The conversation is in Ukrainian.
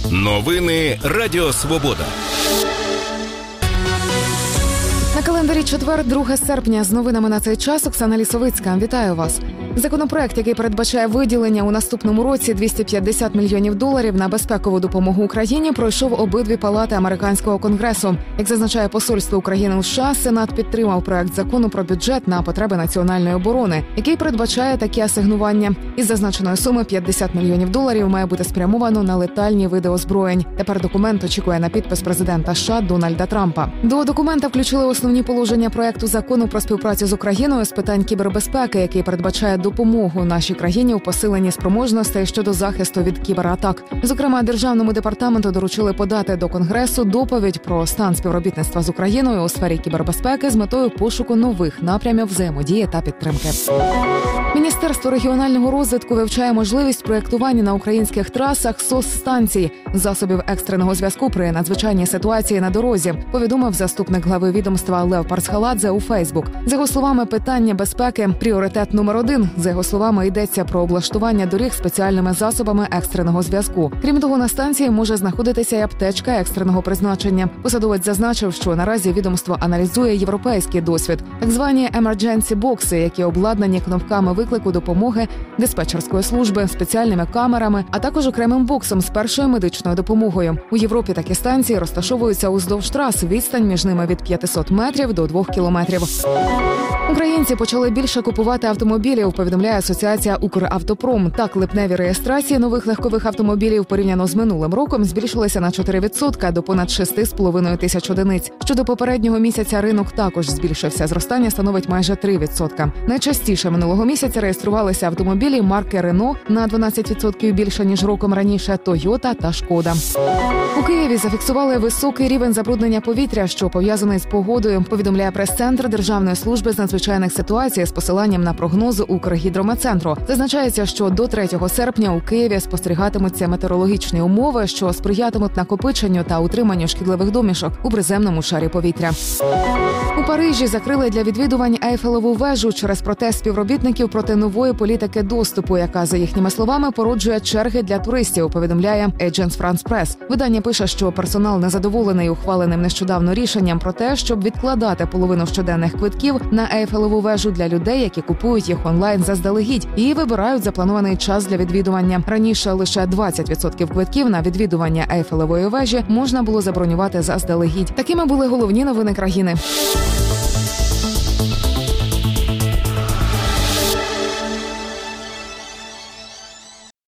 Новини Радіо Свобода. На календарі четвер, 2 серпня. З новинами на цей час Оксана Лісовицька. Вітаю вас. Законопроект, який передбачає виділення у наступному році $250 мільйонів на безпекову допомогу Україні, пройшов обидві палати американського конгресу. Як зазначає посольство України у США, Сенат підтримав проект закону про бюджет на потреби національної оборони, який передбачає такі асигнування. Із зазначеної суми $50 мільйонів має бути спрямовано на летальні види озброєнь. Тепер документ очікує на підпис президента США Дональда Трампа. До документа включили основні положення проекту закону про співпрацю з Україною з питань кібербезпеки, який передбачає допомогу нашій країні у посиленні спроможностей щодо захисту від кібератак. Зокрема, Державному департаменту доручили подати до Конгресу доповідь про стан співробітництва з Україною у сфері кібербезпеки з метою пошуку нових напрямів взаємодії та підтримки. Міністерство регіонального розвитку вивчає можливість проєктування на українських трасах СОС-станцій, засобів екстреного зв'язку при надзвичайній ситуації на дорозі, повідомив заступник глави відомства Лев Парсхаладзе у Фейсбук. За його словами, питання безпеки – пріоритет номер 1. За його словами, йдеться про облаштування доріг спеціальними засобами екстреного зв'язку. Крім того, на станції може знаходитися й аптечка екстреного призначення. Посадовець зазначив, що наразі відомство аналізує європейський досвід. Так звані emergency-бокси, які обладнані кнопками виклику допомоги диспетчерської служби, спеціальними камерами, а також окремим боксом з першою медичною допомогою. У Європі такі станції розташовуються уздовж трас, відстань між ними від 500 метрів до 2 кілометрів. Українці почали більше купувати автомобілів, повідомляє Асоціація «Укравтопром». Так, липневі реєстрації нових легкових автомобілів порівняно з минулим роком збільшилися на 4% до понад 6,5 тисяч одиниць. Щодо попереднього місяця ринок також збільшився. Зростання становить майже 3%. Найчастіше минулого місяця реєструвалися автомобілі марки «Рено» на 12% більше, ніж роком раніше, «Тойота» та «Шкода». У Києві зафіксували високий рівень забруднення повітря, що пов'язаний з погодою, повідомляє прес-центр Державної служби з надзвичайних ситуацій з посиланням на прогнози Укргідрометцентру. Зазначається, що до 3 серпня у Києві спостерігатимуться метеорологічні умови, що сприятимуть накопиченню та утриманню шкідливих домішок у приземному шарі повітря. У Парижі закрили для відвідувань Ейфелеву вежу через протест співробітників проти нової політики доступу, яка, за їхніми словами, породжує черги для туристів, повідомляє Agence France Press. Видання пише, що персонал незадоволений ухваленим нещодавно рішенням про те, щоб відкладати половину щоденних квитків на Ейфелеву вежу для людей, які купують їх онлайн заздалегідь і вибирають запланований час для відвідування. Раніше лише 20% квитків на відвідування Ейфелевої вежі можна було забронювати заздалегідь. Такими були головні новини країни.